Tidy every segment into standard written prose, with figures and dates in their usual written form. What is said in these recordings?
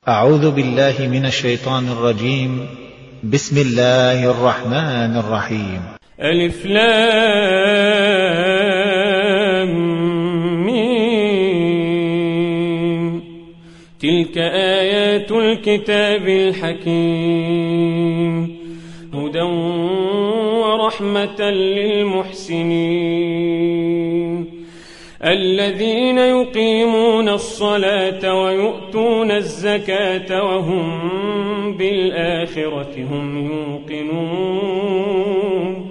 أعوذ بالله من الشيطان الرجيم. بسم الله الرحمن الرحيم. ألف لام ميم. تلك آيات الكتاب الحكيم، هدى ورحمة للمحسنين الذين يقيمون الصلاة ويؤتون الزكاة وهم بالآخرة هم يوقنون.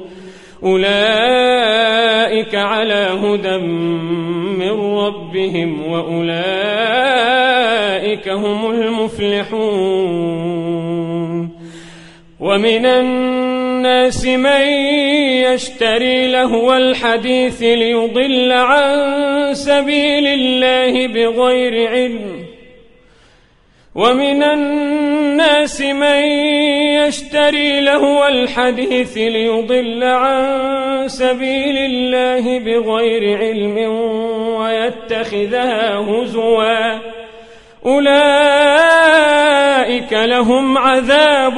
أولئك على هدى من ربهم وأولئك هم المفلحون. ومن الناس من يشتري لهو الحديث ليضل عن سبيل الله بغير علم، ومن الناس من يشتري لهو الحديث ليضل عن سبيل الله بغير علم ويتخذها هزوا، أولئك لهم عذاب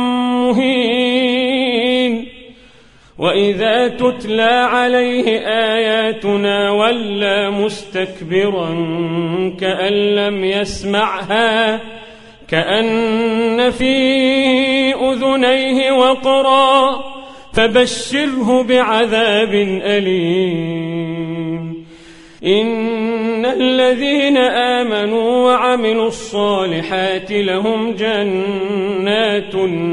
مهين. وإذا تتلى عليه آياتنا ولى مستكبرا كأن لم يسمعها كأن في أذنيه وقرا، فبشره بعذاب أليم. إن الذين آمنوا وعملوا الصالحات لهم جنات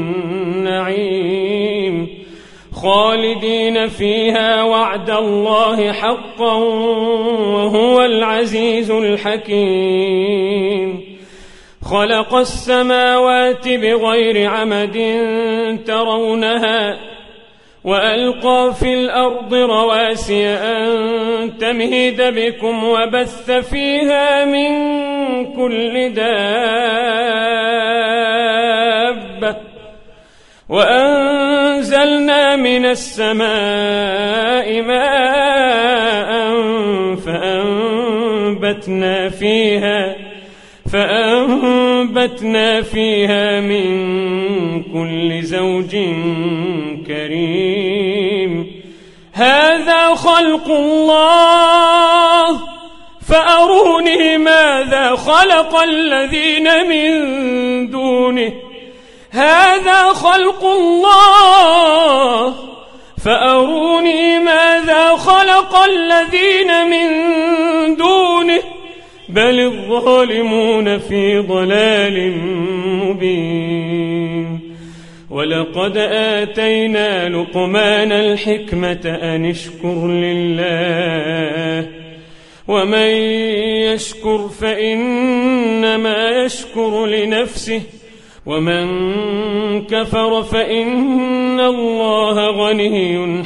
النعيم خالدين فيها وعد الله حقا وهو العزيز الحكيم. خلق السماوات بغير عمد ترونها وألقى في الأرض رواسي أن تمهد بكم وبث فيها من كل دابة، وأنزلنا من السماء ماء فأنبتنا فيها من كل زوج كريم. هذا خلق الله فأروني ماذا خلق الذين من دونه. هذا خلق الله فأروني ماذا خلق الذين من دونه بل الظالمون في ضلال مبين. ولقد آتينا لقمان الحكمة أن اشكر لله، ومن يشكر فإنما يشكر لنفسه، ومن كفر فإن الله غني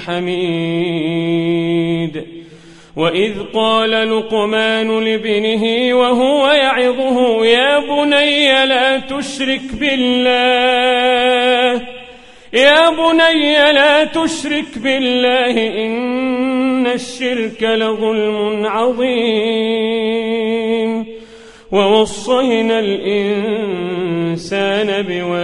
حميد. وإذ قال لقمان لابنه وهو يعظه يا بني لا تشرك بالله، يا بني لا تشرك بالله إن الشرك لظلم عظيم. ووصينا الإنسان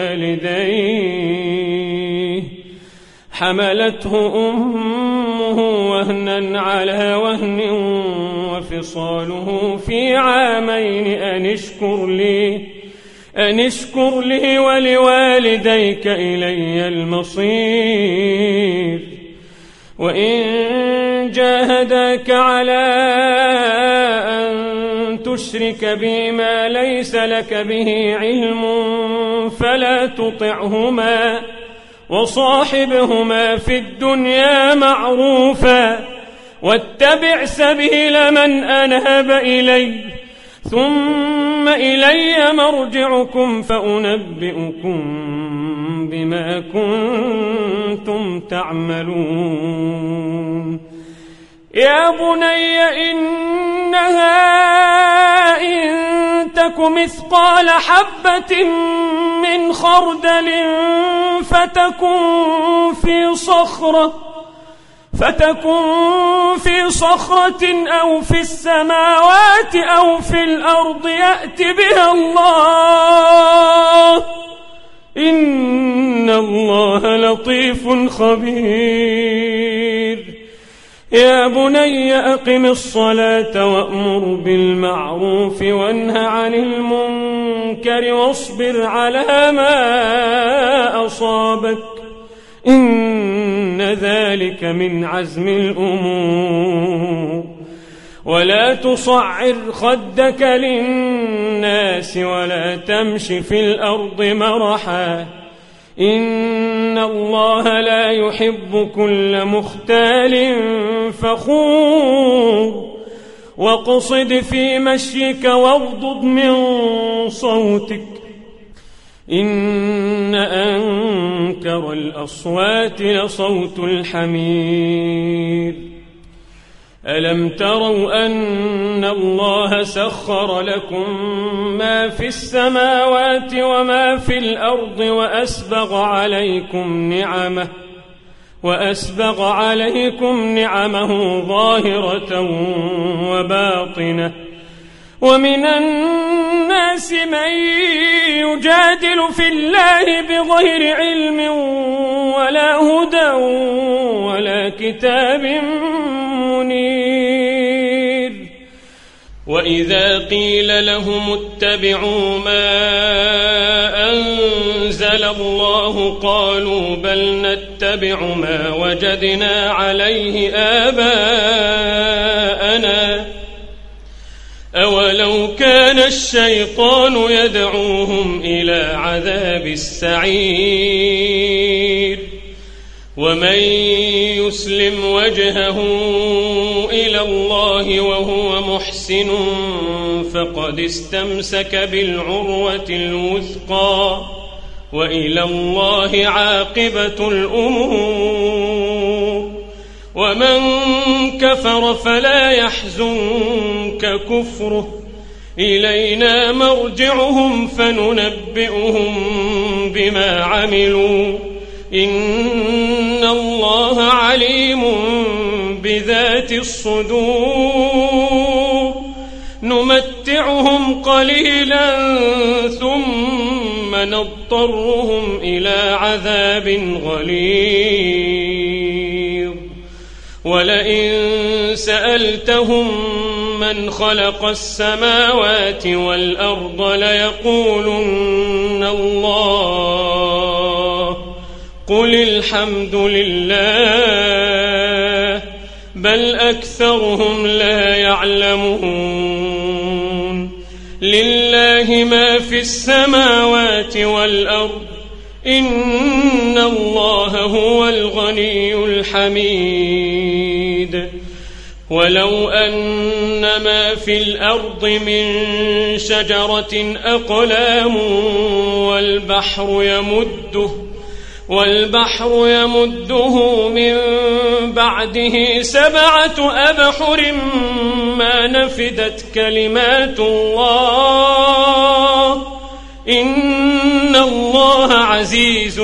بوالديه حملته أمه وهنا على وهن وفصاله في عامين أن اشكر لي ولوالديك إلي المصير. وإن جاهداك على أن تشرك بي ما ليس لك به علم فلا تطعهما وصاحبهما في الدنيا معروفا، واتبع سبيل من أناب إلي ثم إلي مرجعكم فأنبئكم بما كنتم تعملون. يا بني إنها إن تك مثقال حبة من خردل فتكن في صخرة أو في السماوات أو في الأرض يأت بها الله خبير يا بني أقم الصلاة وأمر بالمعروف وانه عن المنكر واصبر على ما أصابك إن ذلك من عزم الأمور ولا تصعر خدك للناس ولا تمش في الأرض مرحا إن الله لا يحب كل مختال فخور واقصد في مشيك واغضض من صوتك إن أنكر الأصوات لصوت الحمير ألم تروا أن الله سخر لكم ما في السماوات وما في الأرض وأسبغ عليكم نعمه ظاهرة وباطنة ومن الناس من يجادل في الله بغير علم ولا هدى ولا كتاب منير وإذا قيل لهم اتبعوا ما أنزل الله قالوا بل نتبع ما وجدنا عليه آباءنا أولو كان الشيطان يدعوهم إلى عذاب السعير ومن يسلم وجهه إلى الله وهو محسن فقد استمسك بالعروة الوثقى وإلى الله عاقبة الأمور ومن كفر فلا يحزنك كفره إلينا مرجعهم فننبئهم بما عملوا إن الله عليم بذات الصدور نمتعهم قليلا ثم نضطرهم إلى عذاب غليظ ولئن سألتهم من خلق السماوات والأرض ليقولن الله قل الحمد لله بل أكثرهم لا يعلمون لله ما في السماوات والأرض إن الله هو الغني الحميد ولو أن ما في الأرض من شجرة أقلام والبحر يمده من بعده 7 أبحر ما نفدت كلمات الله إن الله عزيز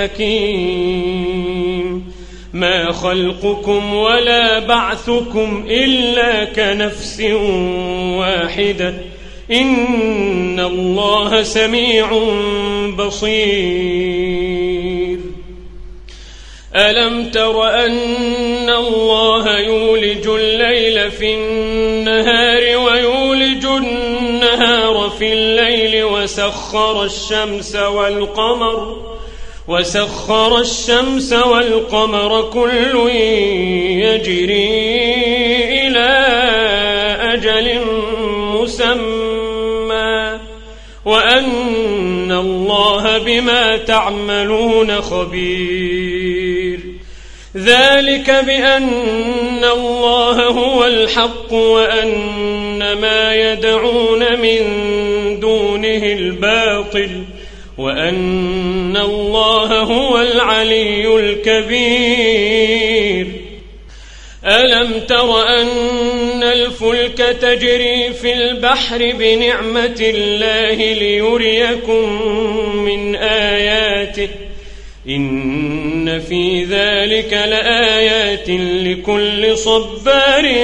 حكيم ما خلقكم ولا بعثكم إلا كنفس واحدة إن الله سميع بصير ألم تر أن الله يولج الليل في النهار ويولج النهار في الليل وسخر الشمس والقمر كل يجري إلى أجل مسمى وأن الله بما تعملون خبير ذلك بأن الله هو الحق وأن ما يدعون من دونه الباطل وأن الله هو العلي الكبير ألم تر أن الفلك تجري في البحر بنعمة الله ليريكم من آياته إن في ذلك لآيات لكل صبار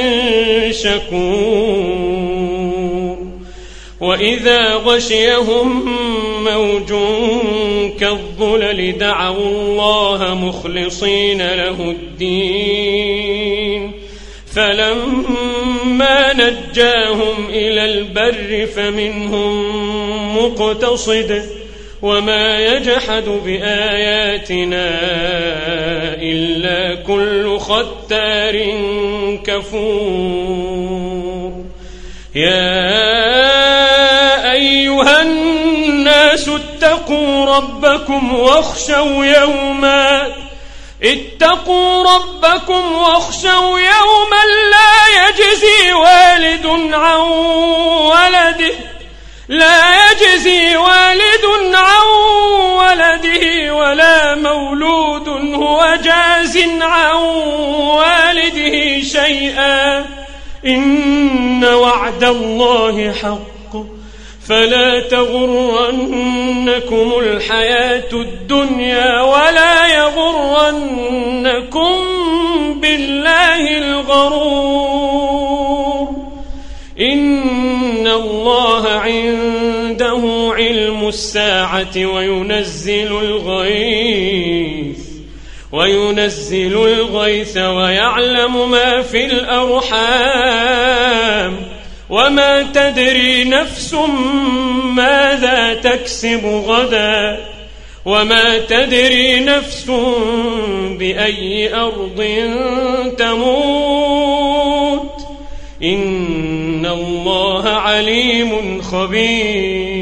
شكور وإذا غشيهم موج كالظلل دعوا الله مخلصين له الدين فلما نجاهم إلى البر فمنهم مقتصد وما يجحد بآياتنا إلا كل ختار كفور. يا أيها الناس اتقوا ربكم واخشوا يوما لا يجزي والد عن ولده ولا مولود هو جاز عن والده شيئا إن وعد الله حق فلا تغرنكم الحياة الدنيا ولا يغرنكم بالله الغرور. إن الله عنده علم الساعة وينزل الغيث ويعلم ما في الأرحام وما تدري نفس ماذا تكسب غدا وما تدري نفس بأي أرض تموت إن الله عليم خبير.